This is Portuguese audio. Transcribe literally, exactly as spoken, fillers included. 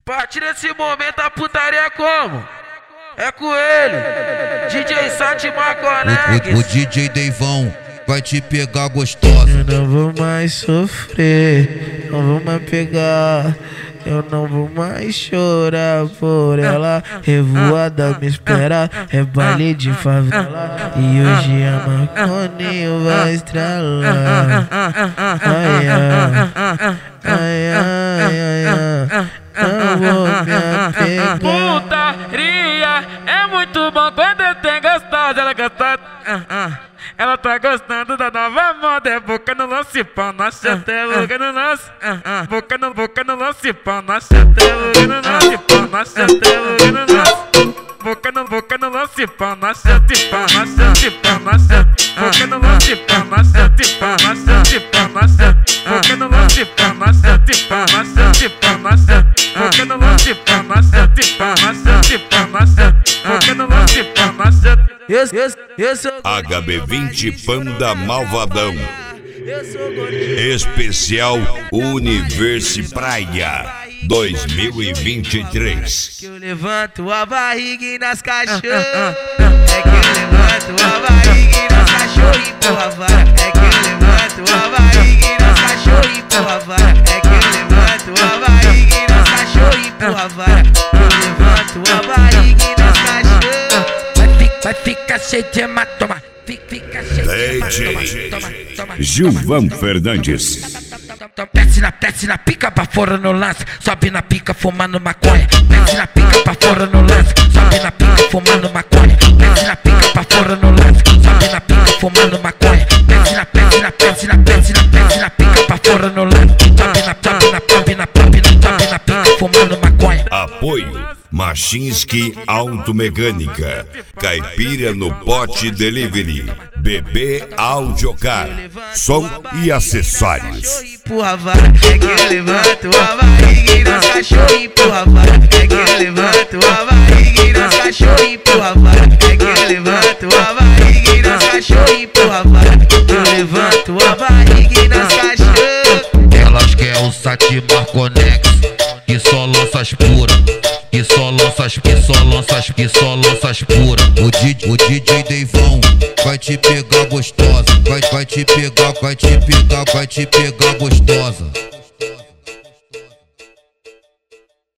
Partir desse momento a putaria é como? É com ele, D J Sati Maconex. O, o, o D J Deivão vai te pegar gostosa. Eu não vou mais sofrer, não vou mais pegar. Eu não vou mais chorar por ela. Revoada me espera, é baile de favela. E hoje a Marconinho vai estralar. Ai, ai, ai, ai, ai, ai. Não vou me apegar. Putaria é muito bom quando tem gostosa. Ela gosta. Ela tá gostando da nova moda. É boca no lance, pão na chatela. Boca no lance, boca no, boca no lance, pão na chatela. Boca no lance, pão na chatela. Boca no lance, boca no, boca no lance, pão na chate, pão na chate, pão na chate. Boca no lance, pão na chate, pão na chate, pão na chate. Boca no lance, pão na chate, pão na chate, pão na chate. Boca no lance, pão na chate, pão na chate, pão na chate. Boca no lance, pão na chate. Esse, esse, esse H B vinte Panda Malvadão. Especial Universe Praia dois mil e vinte e três. que eu levanto a barriga e nas cachorras. É que eu levanto a barriga e nas cachorras e porra vara. É que eu levanto a barriga e nas cachorras e porra vara. É que eu levanto a barriga e nas cachorras e porra vara. Eu levanto a barriga e nas cachorras. Vai ficar cheio de hematoma. Fica cheio de hematoma. Gilvan Fernandes. Desce na, desce na pica pra fora no lance. Sobe na pica fumando maconha. Desce na pica pra fora no lance. Sobe na pica fumando maconha. Desce na pica pra fora no lance. Sobe na pica fumando maconha. Desce na, desce na, desce na, desce na, desce na pica pra fora no lance. Sobe na, sobe na, sobe na, sobe na, sobe na pica fumando maconha. Apoio Machinski Automecânica, Caipira no Pote Delivery, B B Audiocar, som e acessórios. Empurra vara, é que eu levanto a barriga e nas cachorros empurra vara. É que eu levanto a barriga e nas cachorros empurra vara. É que eu levanto a barriga e nas cachorros empurra vara. Eu levanto a barriga e nas cachorros. Elas querem o Sati Maconex, que só lança as puras. Que só lança as, que só lança as, que só lança as puras. O D J, o D J Deivão vai te pegar gostosa. Vai, vai te pegar, vai te pegar, vai te pegar gostosa.